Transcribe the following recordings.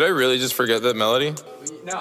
Did I really just forget that melody? No.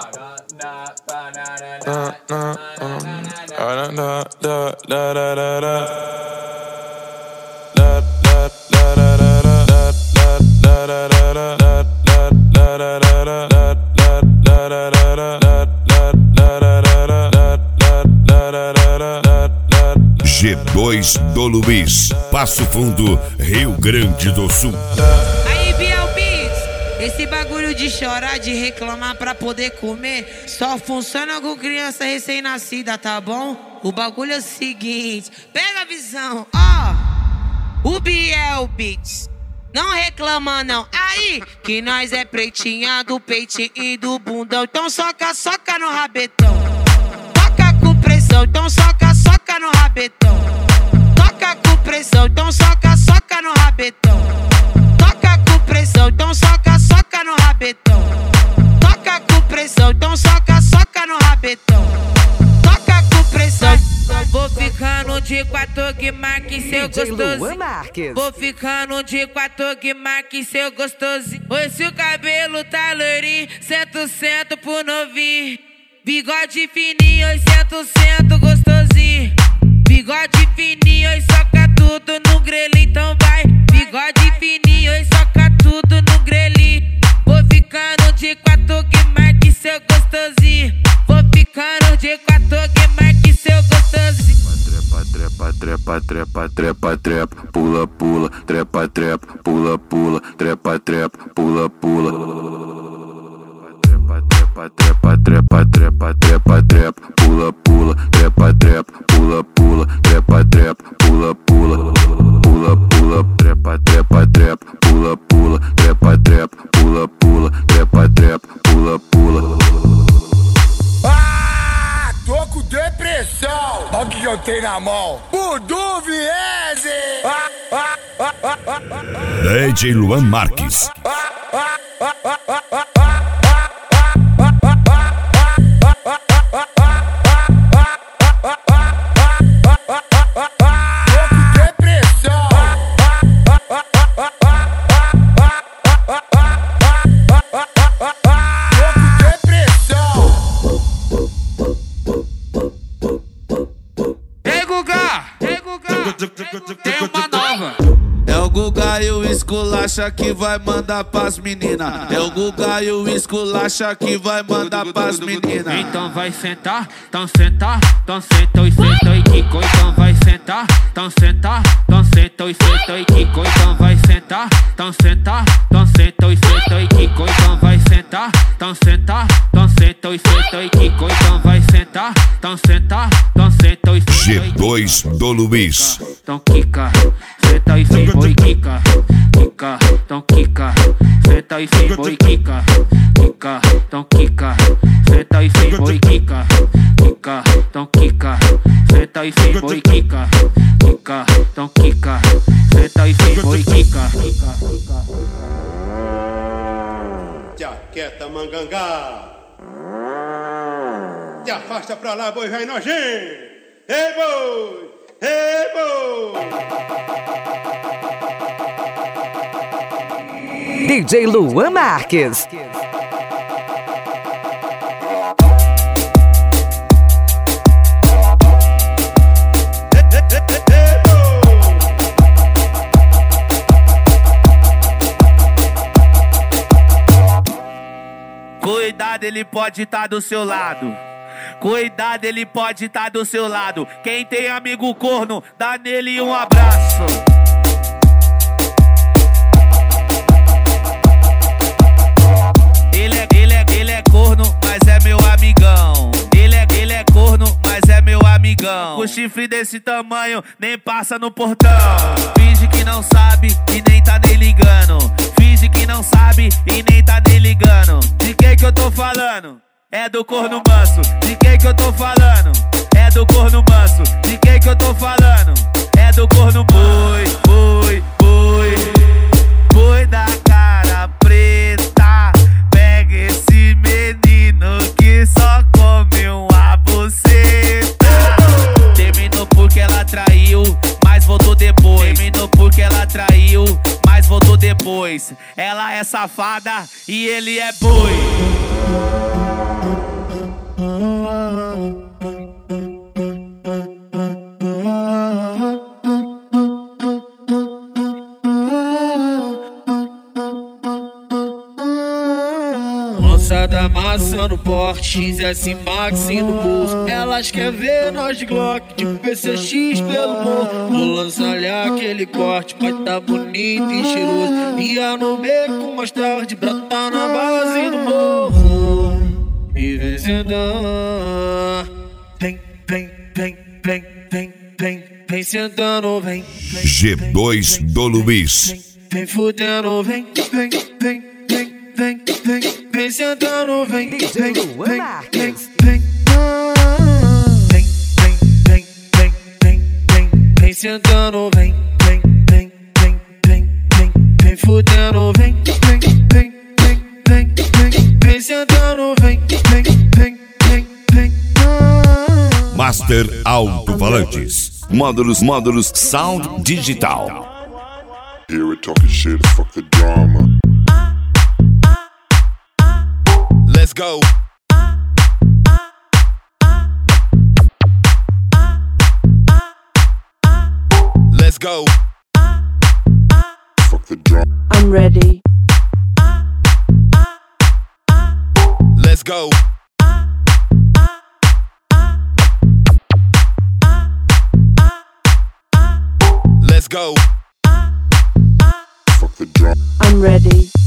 G2 do Luiz, Passo Fundo, Rio Grande do Sul. Aí, Biel Beats, esse bagulho de chorar, de reclamar pra poder comer só funciona com criança recém-nascida, tá bom? O bagulho é o seguinte, pega a visão, ó. O Biel Beats, não reclama não. Aí, que nós é pretinha do peitinho e do bundão. Então soca no rabetão. Toca com pressão, então soca no rabetão. Toca com pressão, então soca no rabetão. Toca com pressão, então soca no rabetão. Toca com pressão, então soca no rabetão. Toca com pressão. Vou ficando de 4 que marque seu gostoso. Vou ficando de 4 que marque seu gostoso. Pois se o cabelo tá loirinho, sento pro novinho. Bigode fininho, 100% gostosinho. Bigode fininho, soca tudo no grelhinho, então vai. Bigode fininho, soca tudo no grelhinho. Vou ficando de 4 que marque seu gostosinho. Vou ficando de 4 que marque seu gostosinho. Trepa, pula, trepa, pula, trepa, pula. Trepa, pula, trepa, pula, trepa, pula, trepa, pula, trepa, pula. Ah, tô com depressão. Olha o que eu tenho na mão. Budu Viese. DJ Luan Marques. Tem uma nova. É o Guga e o esculacha que vai mandar pras meninas. É o Guga e o esculacha que vai mandar pras meninas. Então vai sentar, então senta e senta e quico. Então vai sentar, então senta e senta e quico. Então vai sentar, então senta e senta e quico. Então vai sentar, então senta e senta e quico. Então vai sentar, então senta e senta. G2 do Luiz. Então quica, senta e vem, boi, quica. Então quica, senta e vem, boi, quica. Então quica, senta e vem, boi, quica. Então quica, senta e vem, boi, quica. Então quica, senta e vem, boi, quica. Jaqueta mangangá. Te afasta pra lá, boi, vai nojento. Ei, boi! Ei, boi! DJ Luan Marques. Cuidado, ele pode estar do seu lado. Cuidado, ele pode estar do seu lado. Quem tem amigo corno, dá nele um abraço. Ele é corno, mas é meu amigão. Ele é corno, mas é meu amigão. Com chifre desse tamanho, nem passa no portão. Finge que não sabe e nem tá nem ligando. Finge que não sabe e nem tá nem ligando. De que eu tô falando? É do corno manso. De que eu tô falando? É do corno manso. De que eu tô falando? É do corno boi, boi, boi. Boi da cara preta. Pega esse menino que só come uma buceta. Terminou porque ela traiu, mas voltou depois. Terminou porque ela traiu, mas voltou depois. voz. Ela é safada e ele é boi. Moçada massa no porte, XS Max no bolso. Elas querem ver nós de Glock, de PCX pelo morro. Vou lançar-lhe aquele corte, vai tá bonito e cheiroso. Ia no beco mais tarde, brotar na base do morro. E vem sentando, vem, vem, vem, vem, vem, vem, vem sentando, vem. G2 do Luiz. Vem fudendo, vem, vem, vem, vem, vem, vem, vem sentando, vem, vem, vem, vem, vem, vem, vem, vem, vem, vem, vem, vem sentando, vem, vem, vem, vem, vem, vem, vem fudendo, vem, vem, vem, vem, vem, vem, vem sentando, vem, vem, vem, vem, vem. Master Alto-Falantes. Módulos Sound Digital. Here we're talking shit, fuck the drama. Let's go. Let's go. Fuck the drama. I'm ready. Let's go. Let's go. Fuck the drama. I'm ready.